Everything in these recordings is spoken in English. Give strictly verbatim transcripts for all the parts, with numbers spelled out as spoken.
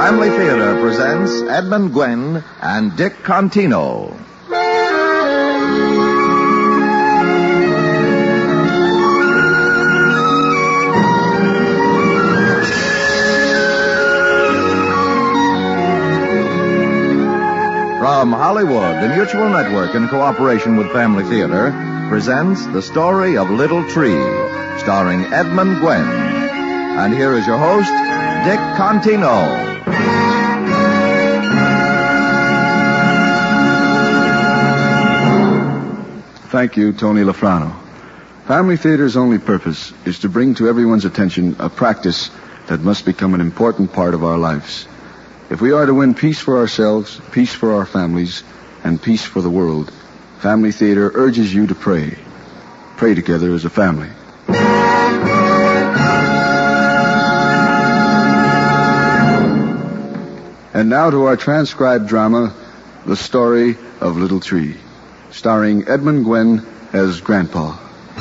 Family Theater presents Edmund Gwenn and Dick Contino. From Hollywood, the Mutual Network, in cooperation with Family Theater, presents The Story of Little Tree, starring Edmund Gwenn. And here is your host, Dick Contino. Thank you, Tony Lafrano. Family Theater's only purpose is to bring to everyone's attention a practice that must become an important part of our lives. If we are to win peace for ourselves, peace for our families, and peace for the world, Family Theater urges you to pray. Pray together as a family. And now to our transcribed drama, The Story of Little Tree, starring Edmund Gwenn as Grandpa.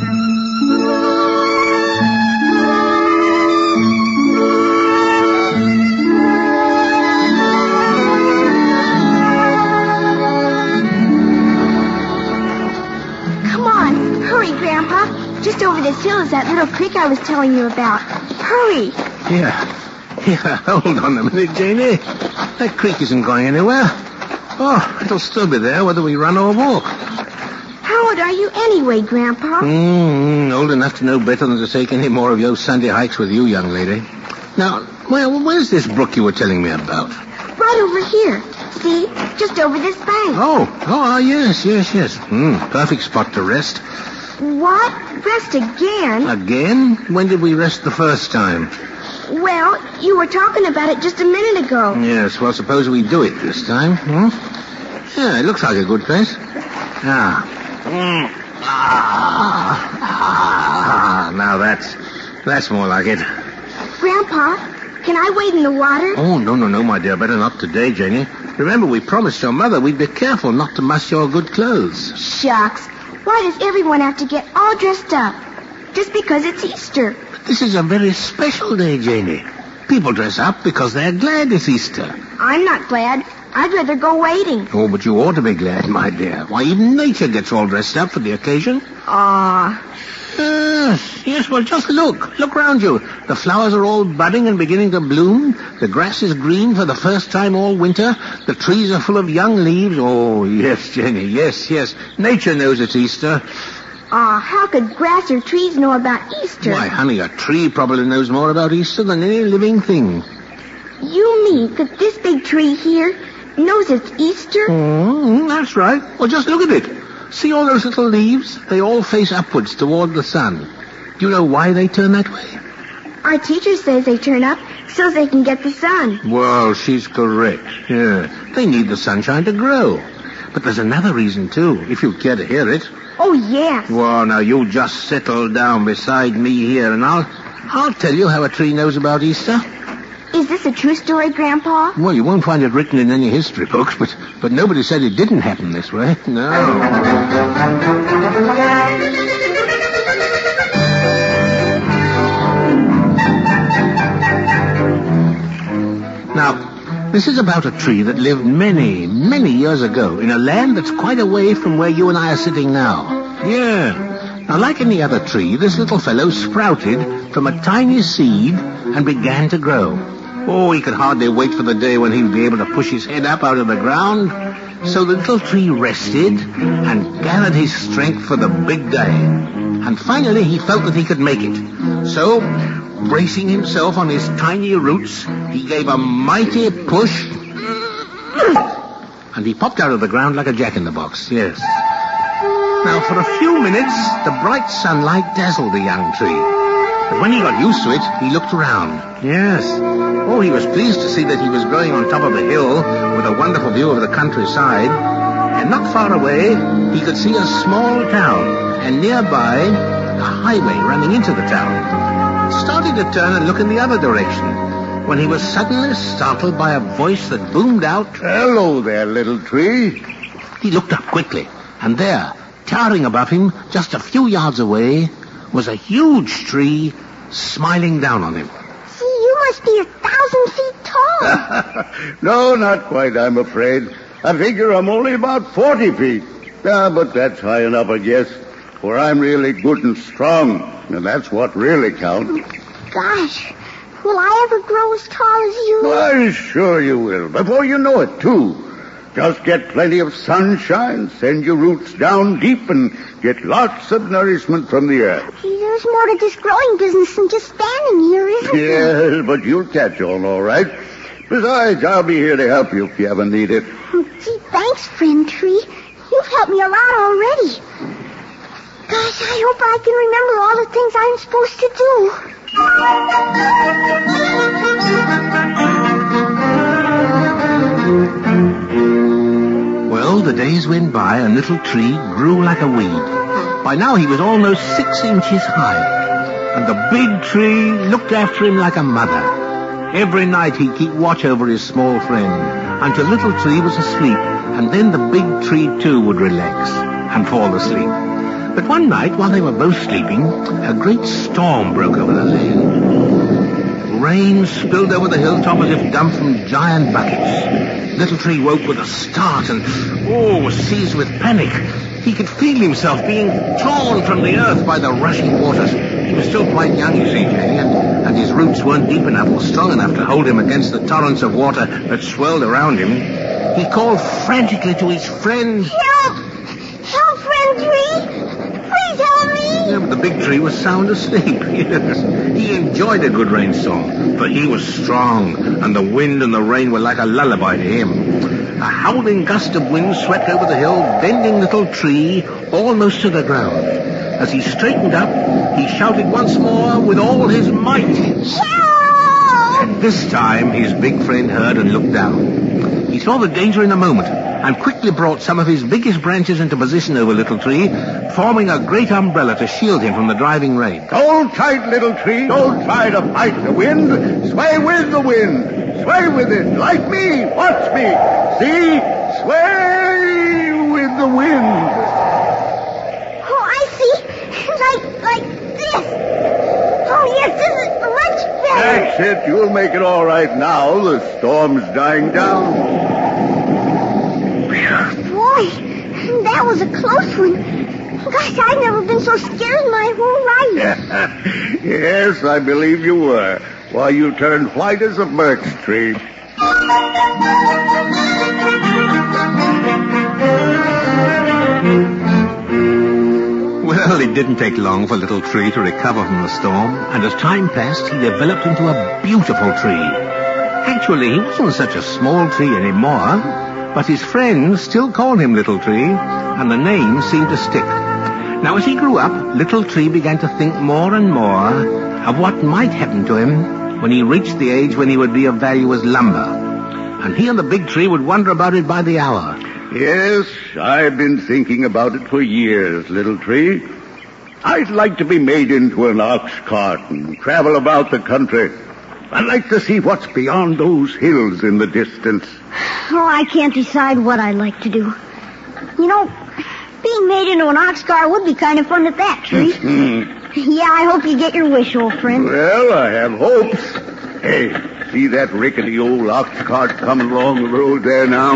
Just over this hill is that little creek I was telling you about. Hurry. Yeah. Yeah, hold on a minute, Janie. That creek isn't going anywhere. Oh, it'll still be there whether we run or walk. How old are you anyway, Grandpa? Mm, old enough to know better than to take any more of your Sunday hikes with you, young lady. Now, well, where's this brook you were telling me about? Right over here. See? Just over this bank. Oh, oh, yes, yes, yes. Mm, perfect spot to rest. What? Rest again? Again? When did we rest the first time? Well, you were talking about it just a minute ago. Yes, well, suppose we do it this time. Hmm? Yeah, it looks like a good place. Ah. Mm. Ah. Ah. Now that's, that's more like it. Grandpa, can I wade in the water? Oh, no, no, no, my dear. Better not today, Jenny. Remember, we promised your mother we'd be careful not to muss your good clothes. Shucks. Why does everyone have to get all dressed up? Just because it's Easter. But this is a very special day, Janie. People dress up because they're glad it's Easter. I'm not glad. I'd rather go wading. Oh, but you ought to be glad, my dear. Why, even nature gets all dressed up for the occasion. Ah. Yes, yes, well, just look. Look round you. The flowers are all budding and beginning to bloom. The grass is green for the first time all winter. The trees are full of young leaves. Oh, yes, Jenny, yes, yes. Nature knows it's Easter. Ah, how could grass or trees know about Easter? Why, honey, a tree probably knows more about Easter than any living thing. You mean that this big tree here knows it's Easter? Mm, that's right. Well, just look at it. See all those little leaves? They all face upwards toward the sun. Do you know why they turn that way? Our teacher says they turn up so they can get the sun. Well, she's correct. Yeah. They need the sunshine to grow. But there's another reason, too, if you care to hear it. Oh, yes. Well, now, you just settle down beside me here, and I'll, I'll tell you how a tree knows about Easter. Is this a true story, Grandpa? Well, you won't find it written in any history books, but, but nobody said it didn't happen this way. No. Now, this is about a tree that lived many, many years ago in a land that's quite away from where you and I are sitting now. Yeah. Now, like any other tree, this little fellow sprouted from a tiny seed and began to grow. Oh, he could hardly wait for the day when he would be able to push his head up out of the ground. So the little tree rested and gathered his strength for the big day. And finally he felt that he could make it. So, bracing himself on his tiny roots, he gave a mighty push. And he popped out of the ground like a jack-in-the-box, yes. Now, for a few minutes, the bright sunlight dazzled the young tree. But when he got used to it, he looked around. Yes. Oh, he was pleased to see that he was growing on top of a hill with a wonderful view of the countryside. And not far away, he could see a small town, and nearby, a highway running into the town. He started to turn and look in the other direction, when he was suddenly startled by a voice that boomed out, "Hello there, little tree." He looked up quickly, and there, towering above him, just a few yards away, was a huge tree smiling down on him. See, you must be a thousand feet tall. No, not quite, I'm afraid. I figure I'm only about forty feet. Yeah, but that's high enough, I guess, for I'm really good and strong, and that's what really counts. Gosh, will I ever grow as tall as you? I'm sure you will, before you know it, too. Just get plenty of sunshine, send your roots down deep, and get lots of nourishment from the earth. Gee, there's more to this growing business than just standing here, isn't there? Yes, but you'll catch on all right. Besides, I'll be here to help you if you ever need it. Oh, gee, thanks, friend tree. You've helped me a lot already. Gosh, I hope I can remember all the things I'm supposed to do. Well, the days went by and Little Tree grew like a weed. By now he was almost six inches high. And the big tree looked after him like a mother. Every night he'd keep watch over his small friend until Little Tree was asleep. And then the big tree, too, would relax and fall asleep. But one night, while they were both sleeping, a great storm broke over the land. Rain spilled over the hilltop as if dumped from giant buckets. Little Tree woke with a start and, oh, was seized with panic. He could feel himself being torn from the earth by the rushing waters. He was still quite young, you see, Jenny, and, and his roots weren't deep enough or strong enough to hold him against the torrents of water that swirled around him. He called frantically to his friend. Help! Help, friend tree! Please help me! Yeah, but the big tree was sound asleep. Yes. He enjoyed a good rainstorm, for he was strong, and the wind and the rain were like a lullaby to him. A howling gust of wind swept over the hill, bending Little Tree almost to the ground. As he straightened up, he shouted once more with all his might. Help! And this time his big friend heard and looked down. He saw the danger in a moment, and quickly brought some of his biggest branches into position over Little Tree, forming a great umbrella to shield him from the driving rain. Hold tight, Little Tree. Don't try to fight the wind. Sway with the wind. Sway with it, like me. Watch me. See? Sway with the wind. Oh, I see. Like, like this. Oh, yes, this is much better. That's it. You'll make it all right now. The storm's dying down. Boy, that was a close one. Gosh, I've never been so scared in my whole life. Yes, I believe you were. Why, you turned white as a birch tree. Well, it didn't take long for Little Tree to recover from the storm, and as time passed, he developed into a beautiful tree. Actually, he wasn't such a small tree anymore, but his friends still called him Little Tree, and the name seemed to stick. Now, as he grew up, Little Tree began to think more and more of what might happen to him when he reached the age when he would be of value as lumber. And he and the big tree would wonder about it by the hour. Yes, I've been thinking about it for years, Little Tree. I'd like to be made into an ox cart and travel about the country. I'd like to see what's beyond those hills in the distance. Oh, I can't decide what I'd like to do. You know, being made into an ox cart would be kind of fun at that, Tree. Yeah, I hope you get your wish, old friend. Well, I have hopes. Hey, see that rickety old ox cart coming along the road there now?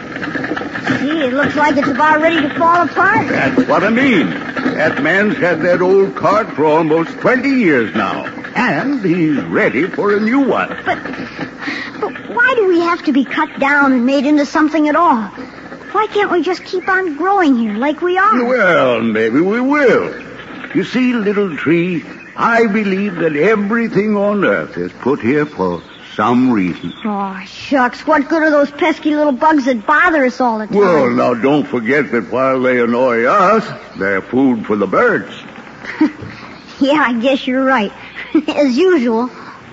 Gee, it looks like it's about ready to fall apart. That's what I mean. That man's had that old cart for almost twenty years now. And he's ready for a new one. But, but why do we have to be cut down and made into something at all? Why can't we just keep on growing here like we are? Well, maybe we will. You see, Little Tree, I believe that everything on earth is put here for some reason. Oh, shucks. What good are those pesky little bugs that bother us all the time? Well, now, don't forget that while they annoy us, they're food for the birds. Yeah, I guess you're right. As usual.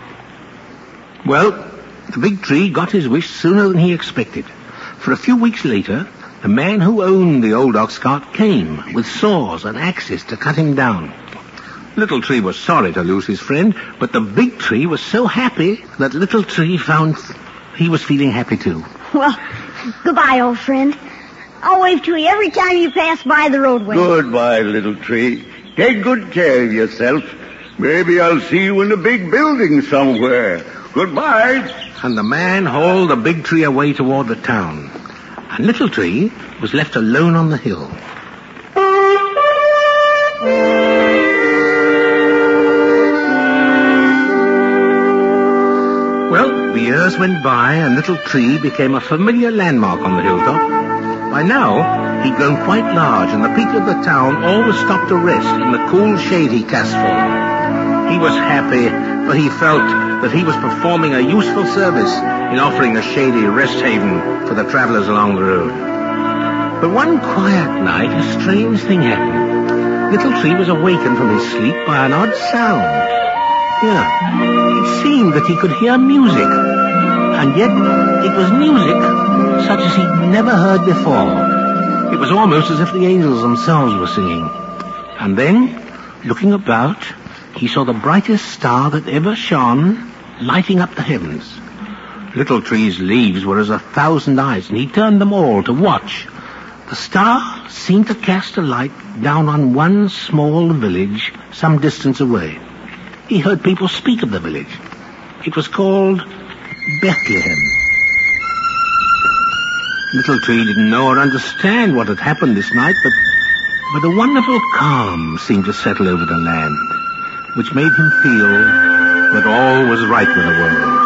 Well, the big tree got his wish sooner than he expected. For a few weeks later, the man who owned the old ox cart came with saws and axes to cut him down. Little Tree was sorry to lose his friend, but the big tree was so happy that Little Tree found he was feeling happy too. Well, goodbye, old friend. I'll wave to you every time you pass by the roadway. Goodbye, Little Tree. Take good care of yourself. Maybe I'll see you in a big building somewhere. Goodbye. And the man hauled the big tree away toward the town. And Little Tree was left alone on the hill. Well, the years went by, and Little Tree became a familiar landmark on the hilltop. By now, he'd grown quite large, and the people of the town always stopped to rest in the cool shade he cast forth. He was happy, for he felt that he was performing a useful service in offering a shady rest haven for the travelers along the road. But one quiet night, a strange thing happened. Little Tree was awakened from his sleep by an odd sound. Yeah, it seemed that he could hear music, and yet it was music such as he'd never heard before. It was almost as if the angels themselves were singing. And then, looking about, he saw the brightest star that ever shone lighting up the heavens. Little Tree's leaves were as a thousand eyes, and he turned them all to watch. The star seemed to cast a light down on one small village some distance away. He heard people speak of the village. It was called Bethlehem. Little Tree didn't know or understand what had happened this night, but, but a wonderful calm seemed to settle over the land, which made him feel that all was right with the world.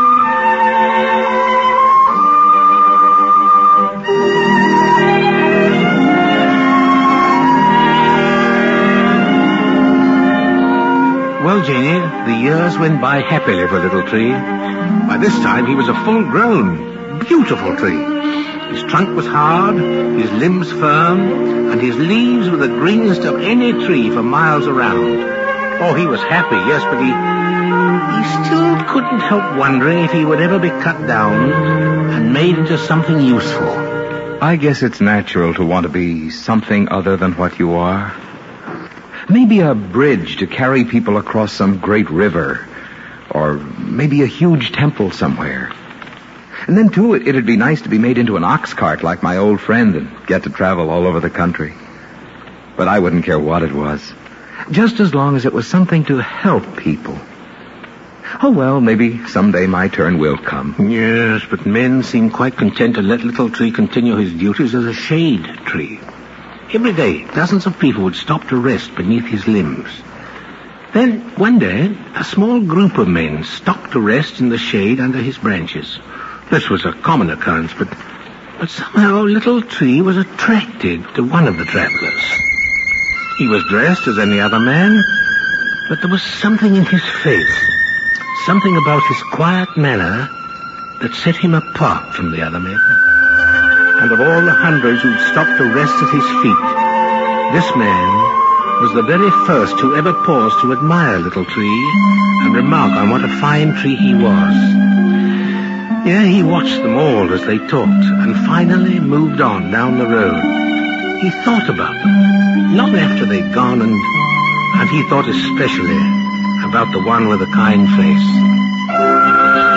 Well, Janie, the years went by happily for Little Tree. By this time, he was a full-grown, beautiful tree. His trunk was hard, his limbs firm, and his leaves were the greenest of any tree for miles around. Oh, he was happy, yes, but he, he still couldn't help wondering if he would ever be cut down and made into something useful. I guess it's natural to want to be something other than what you are. Maybe a bridge to carry people across some great river, or maybe a huge temple somewhere. And then, too, it, it'd be nice to be made into an ox cart like my old friend and get to travel all over the country. But I wouldn't care what it was, just as long as it was something to help people. Oh, well, maybe someday my turn will come. Yes, but men seem quite content to let Little Tree continue his duties as a shade tree. Every day, dozens of people would stop to rest beneath his limbs. Then, one day, a small group of men stopped to rest in the shade under his branches. This was a common occurrence, but, but somehow Little Tree was attracted to one of the travelers. He was dressed as any other man, but there was something in his face, something about his quiet manner that set him apart from the other men. And of all the hundreds who'd stopped to rest at his feet, this man was the very first who ever paused to admire Little Tree and remark on what a fine tree he was. Yeah, he watched them all as they talked and finally moved on down the road. He thought about them long after they'd gone, and, and he thought especially about the one with the kind face.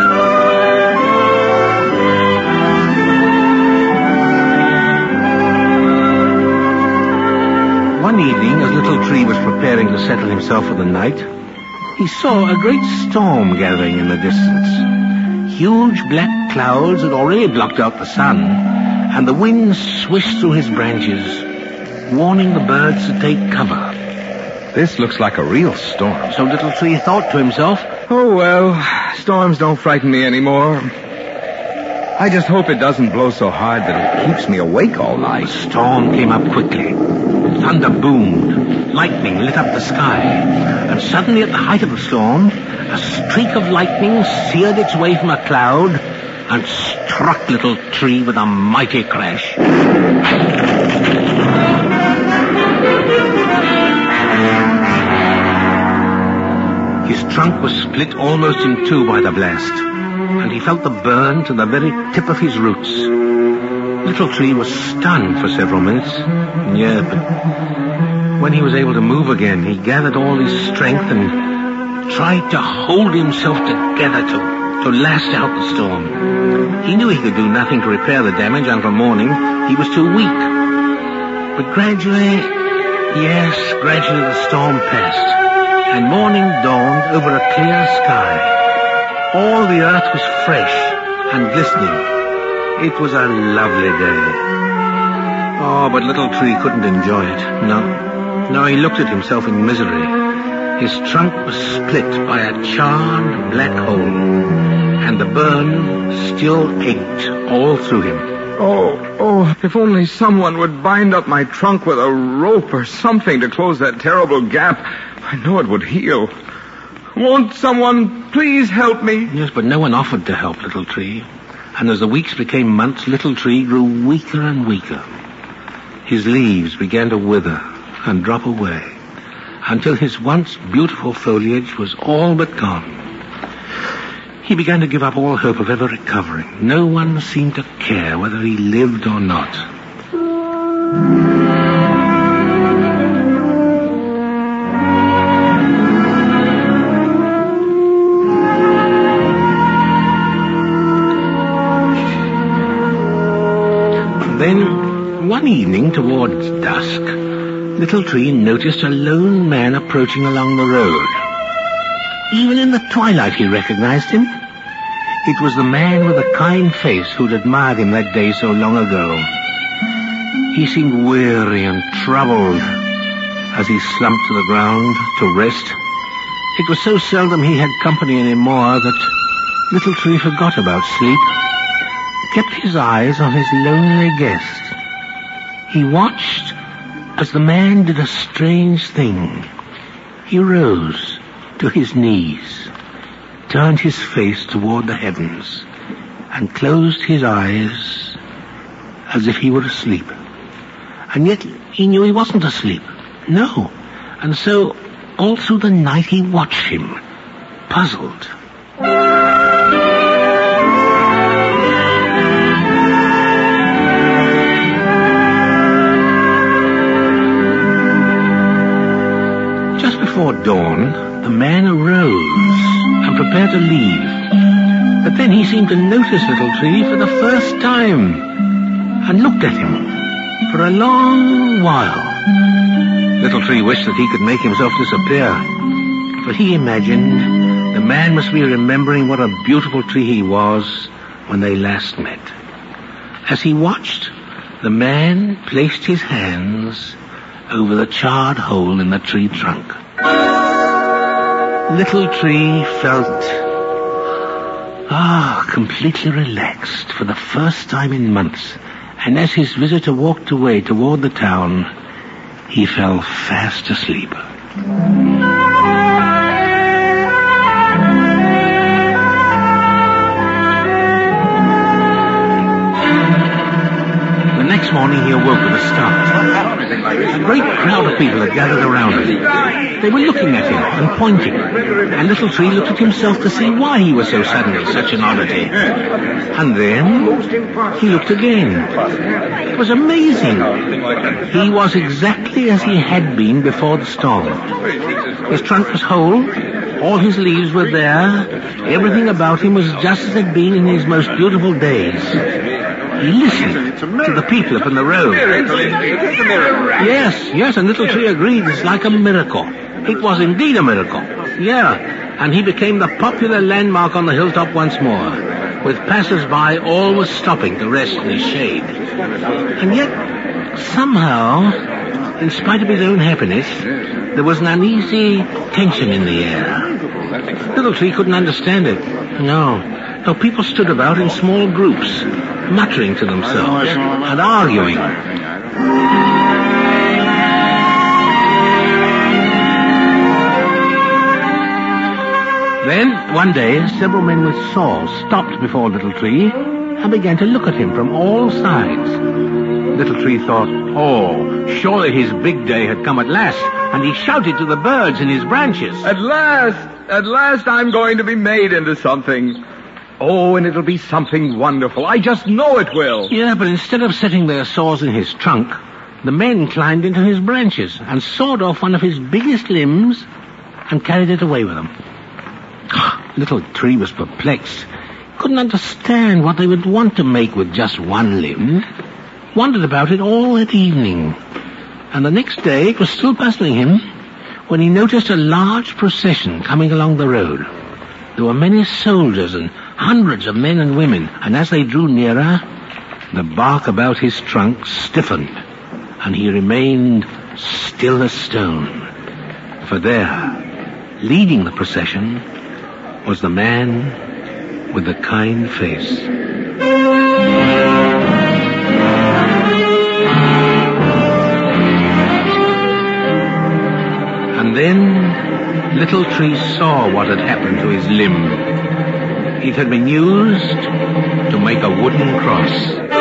One evening, as Little Tree was preparing to settle himself for the night, he saw a great storm gathering in the distance. Huge black clouds had already blocked out the sun, and the wind swished through his branches, warning the birds to take cover. This looks like a real storm. So Little Tree thought to himself, oh, well, storms don't frighten me anymore. I just hope it doesn't blow so hard that it keeps me awake all night. The storm came up quickly. Thunder boomed. Lightning lit up the sky. And suddenly, at the height of the storm, a streak of lightning seared its way from a cloud and struck Little Tree with a mighty crash. His trunk was split almost in two by the blast, and he felt the burn to the very tip of his roots. Little Tree was stunned for several minutes. Yeah, but when he was able to move again, he gathered all his strength and tried to hold himself together to, to last out the storm. He knew he could do nothing to repair the damage until morning. He was too weak. But gradually, yes, gradually the storm passed, and morning dawned over a clear sky. All the earth was fresh and glistening. It was a lovely day. Oh, but Little Tree couldn't enjoy it. No. No, he looked at himself in misery. His trunk was split by a charred black hole, and the burn still ached all through him. Oh, oh, if only someone would bind up my trunk with a rope or something to close that terrible gap. I know it would heal. Won't someone please help me? Yes, but no one offered to help Little Tree. And as the weeks became months, Little Tree grew weaker and weaker. His leaves began to wither and drop away, until his once beautiful foliage was all but gone. He began to give up all hope of ever recovering. No one seemed to care whether he lived or not. Then, one evening towards dusk, Little Tree noticed a lone man approaching along the road. Even in the twilight he recognized him. It was the man with the kind face who'd admired him that day so long ago. He seemed weary and troubled as he slumped to the ground to rest. It was so seldom he had company anymore that Little Tree forgot about sleep, kept his eyes on his lonely guest. He watched as the man did a strange thing. He rose to his knees, turned his face toward the heavens, and closed his eyes as if he were asleep. And yet he knew he wasn't asleep. No. And so all through the night he watched him, puzzled. Just before dawn, the man arose and prepared to leave. But then he seemed to notice Little Tree for the first time and looked at him for a long while. Little Tree wished that he could make himself disappear, for he imagined the man must be remembering what a beautiful tree he was when they last met. As he watched, the man placed his hands over the charred hole in the tree trunk. Little Tree felt, ah, completely relaxed for the first time in months. And as his visitor walked away toward the town, he fell fast asleep. The next morning he awoke with a start. A great crowd of people had gathered around him. They were looking at him and pointing. And Little Tree looked at himself to see why he was so suddenly such an oddity. And then he looked again. It was amazing. He was exactly as he had been before the storm. His trunk was whole. All his leaves were there. Everything about him was just as it had been in his most beautiful days. He listened to the people up in the road. Yes, yes, and Little Tree agreed. It's like a miracle. It was indeed a miracle. Yeah, and he became the popular landmark on the hilltop once more, with passers-by always stopping to rest in his shade. And yet, somehow, in spite of his own happiness, there was an uneasy tension in the air. Little Tree couldn't understand it. No, no, people stood about in small groups, muttering to themselves and arguing. Then, one day, several men with saws stopped before Little Tree and began to look at him from all sides. Little Tree thought, oh, surely his big day had come at last, and he shouted to the birds in his branches. At last, at last I'm going to be made into something. Oh, and it'll be something wonderful. I just know it will. Yeah, but instead of setting their saws in his trunk, the men climbed into his branches and sawed off one of his biggest limbs and carried it away with them. Little Tree was perplexed. Couldn't understand what they would want to make with just one limb. Wondered about it all that evening. And the next day it was still puzzling him when he noticed a large procession coming along the road. There were many soldiers and hundreds of men and women, and as they drew nearer, the bark about his trunk stiffened, and he remained still as stone. For there, leading the procession, was the man with the kind face. And then Little Tree saw what had happened to his limb. It had been used to make a wooden cross.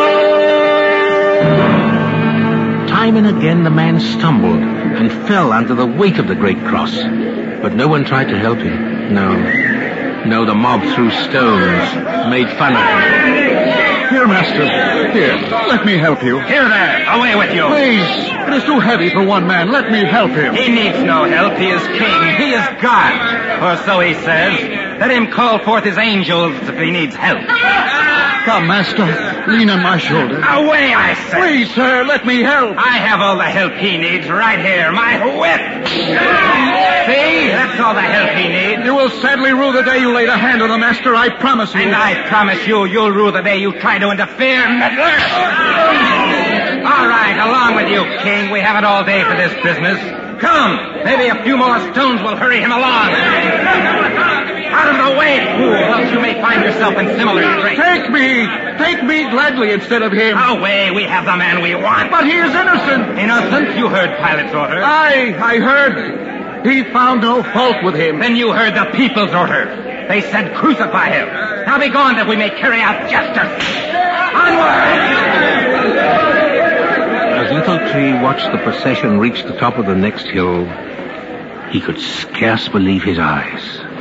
Time and again the man stumbled and fell under the weight of the great cross, but no one tried to help him. No. No, the mob threw stones, made fun of him. Here, master. Here, let me help you. Here there, away with you. Please, it is too heavy for one man. Let me help him. He needs no help. He is king. He is God. Or so he says. Let him call forth his angels if he needs help. Come, master. Lean on my shoulder. Away, I say. Please, sir, let me help. I have all the help he needs right here. My whip. See? That's all the help he needs. You will sadly rue the day you laid a hand on the master, I promise you. And I promise you, you'll rue the day you try to interfere, meddler. All right, along with you, King. We haven't all day for this business. Come, maybe a few more stones will hurry him along. Out of the way, fool, else you may find yourself in similar straits. Take me! Take me gladly instead of him. Away, we have the man we want. But he is innocent. Innocent? You heard Pilate's order. I, I heard. He found no fault with him. Then you heard the people's order. They said crucify him. Now be gone that we may carry out justice. Onward! As Little Tree watched the procession reach the top of the next hill, he could scarce believe his eyes.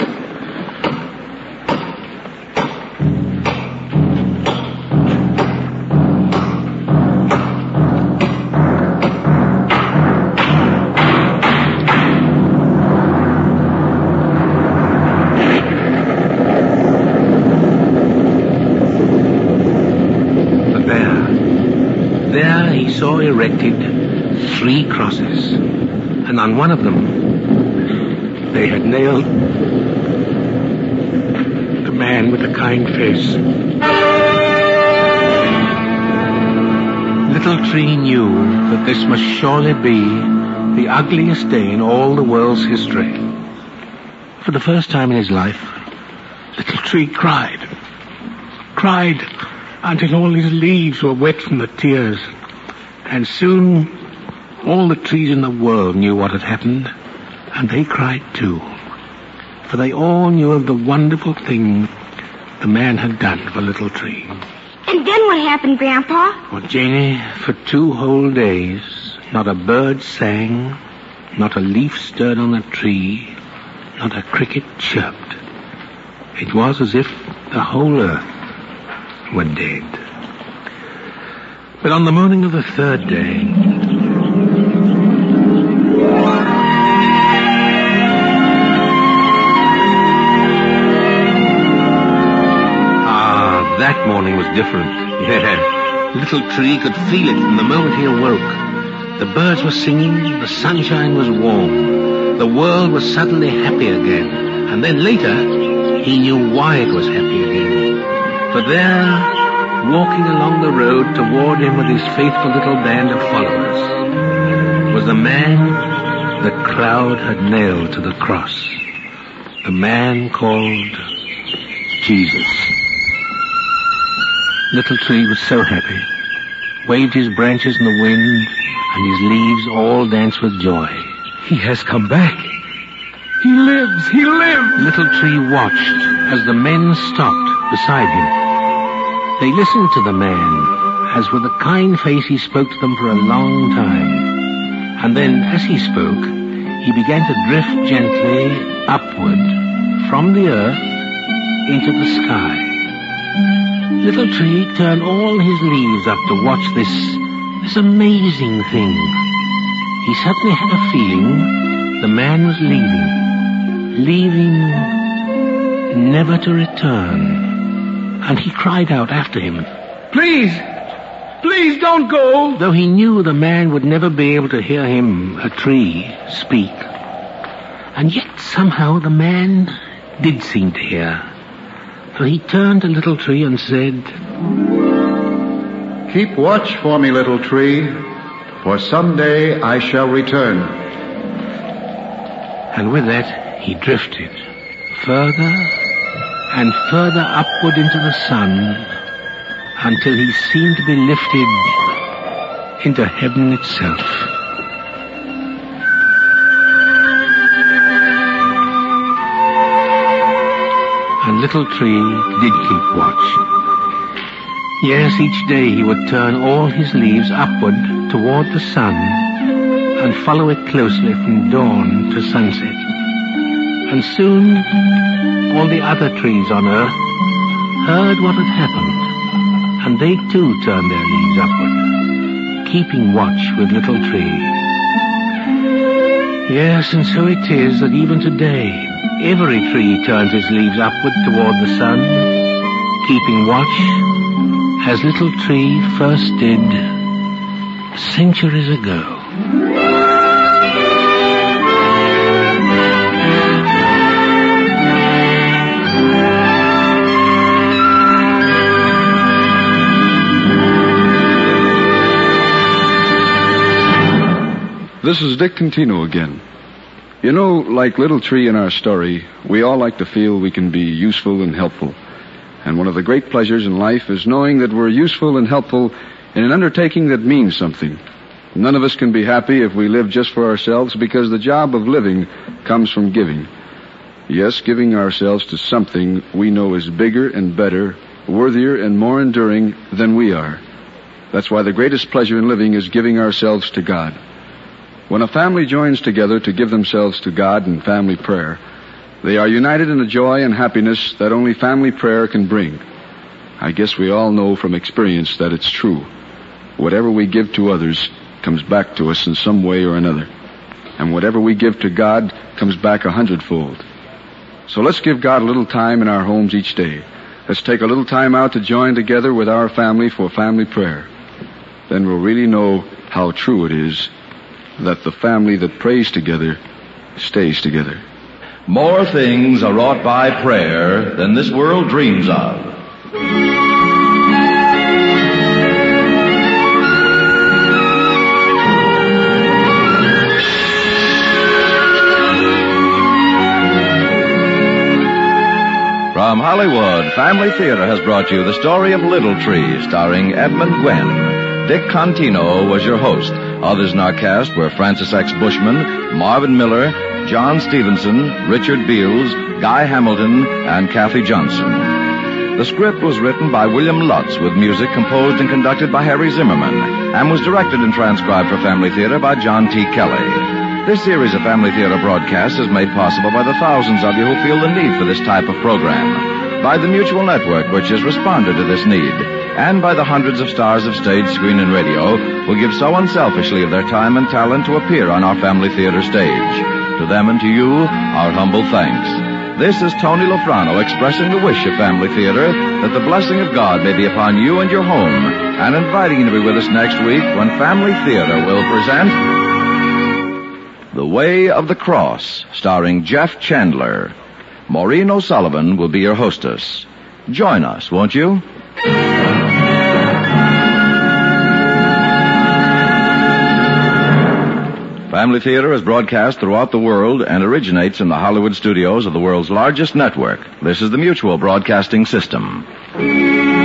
Saw erected three crosses, and on one of them they had nailed the man with the kind face. Little Tree knew that this must surely be the ugliest day in all the world's history. For the first time in his life, Little Tree cried. Cried until all his leaves were wet from the tears. And soon, all the trees in the world knew what had happened, and they cried too. For they all knew of the wonderful thing the man had done for Little Tree. And then what happened, Grandpa? Well, Janie, for two whole days, not a bird sang, not a leaf stirred on the tree, not a cricket chirped. It was as if the whole earth were dead. But on the morning of the third day, ah, that morning was different. Yeah, Little Tree could feel it from the moment he awoke. The birds were singing, the sunshine was warm, the world was suddenly happy again. And then later, he knew why it was happy again. For there, walking along the road toward him with his faithful little band of followers, was the man the crowd had nailed to the cross. The man called Jesus. Little Tree was so happy, waved his branches in the wind, and his leaves all danced with joy. He has come back. He lives. He lives. Little Tree watched as the men stopped beside him. They listened to the man, as with a kind face he spoke to them for a long time. And then, as he spoke, he began to drift gently upward from the earth into the sky. Little Tree turned all his leaves up to watch this, this amazing thing. He suddenly had a feeling the man was leaving, leaving never to return. And he cried out after him, Please, please don't go. Though he knew the man would never be able to hear him, a tree, speak. And yet somehow the man did seem to hear. For he turned to Little Tree and said, "Keep watch for me, little tree, for someday I shall return." And with that, he drifted further and further upward into the sun until he seemed to be lifted into heaven itself. And Little Tree did keep watch. Yes, each day he would turn all his leaves upward toward the sun and follow it closely from dawn to sunset. And soon all the other trees on earth heard what had happened, and they too turned their leaves upward, keeping watch with Little Tree. Yes, and so it is that even today, every tree turns its leaves upward toward the sun, keeping watch, as Little Tree first did centuries ago. This is Dick Contino again. You know, like Little Tree in our story, we all like to feel we can be useful and helpful. And one of the great pleasures in life is knowing that we're useful and helpful in an undertaking that means something. None of us can be happy if we live just for ourselves, because the job of living comes from giving. Yes, giving ourselves to something we know is bigger and better, worthier and more enduring than we are. That's why the greatest pleasure in living is giving ourselves to God. When a family joins together to give themselves to God in family prayer, they are united in a joy and happiness that only family prayer can bring. I guess we all know from experience that it's true. Whatever we give to others comes back to us in some way or another. And whatever we give to God comes back a hundredfold. So let's give God a little time in our homes each day. Let's take a little time out to join together with our family for family prayer. Then we'll really know how true it is that the family that prays together stays together. More things are wrought by prayer than this world dreams of. From Hollywood, Family Theater has brought you the story of Little Tree, starring Edmund Gwenn. Dick Contino was your host. Others in our cast were Francis X. Bushman, Marvin Miller, John Stevenson, Richard Beals, Guy Hamilton, and Kathy Johnson. The script was written by William Lutz, with music composed and conducted by Harry Zimmerman, and was directed and transcribed for Family Theater by John T. Kelly. This series of Family Theater broadcasts is made possible by the thousands of you who feel the need for this type of program, by the Mutual Network, which has responded to this need, and by the hundreds of stars of stage, screen, and radio who give so unselfishly of their time and talent to appear on our Family Theater stage. To them and to you, our humble thanks. This is Tony Lafrano expressing the wish of Family Theater that the blessing of God may be upon you and your home, and inviting you to be with us next week when Family Theater will present The Way of the Cross, starring Jeff Chandler. Maureen O'Sullivan will be your hostess. Join us, won't you? Family Theater is broadcast throughout the world and originates in the Hollywood studios of the world's largest network. This is the Mutual Broadcasting System.